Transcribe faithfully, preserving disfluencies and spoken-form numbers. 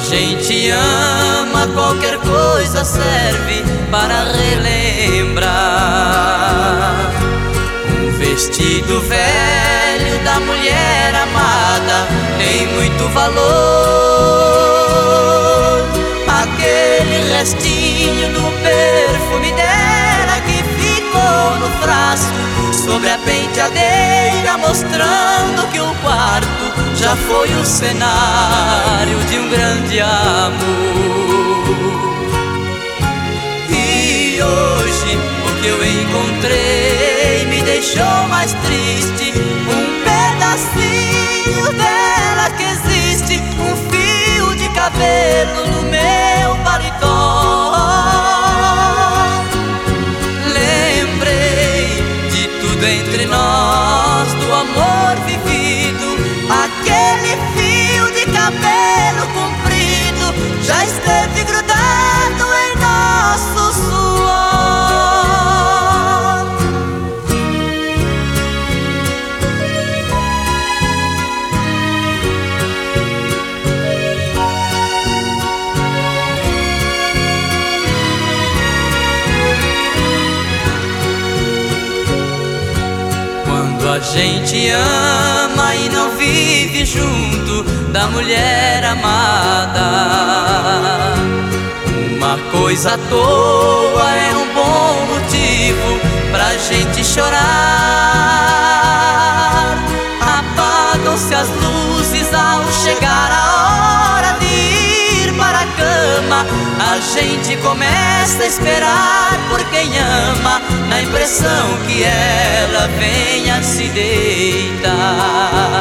gente ama, qualquer coisa serve para relembrar. Um vestido velho da mulher amada tem muito valor. Aquele restinho do perfume dela que ficou no frasco sobre a penteadeira, mostrando que o quarto já foi o cenário de um grande amor. E hoje o que eu encontrei me deixou mais triste. Um pedacinho dela que existe, um fio de cabelo no meu paletó. Lembrei de tudo entre nós, do amor vivido. Aquele fio de cabelo comprido já esteve grudado em nosso suor. Quando a gente ama e não vive junto da mulher amada, uma coisa à toa é um bom motivo pra gente chorar. Apagam-se as luzes ao chegar a hora de ir para a cama. A gente começa a esperar por quem ama, na impressão que ela venha se deitar.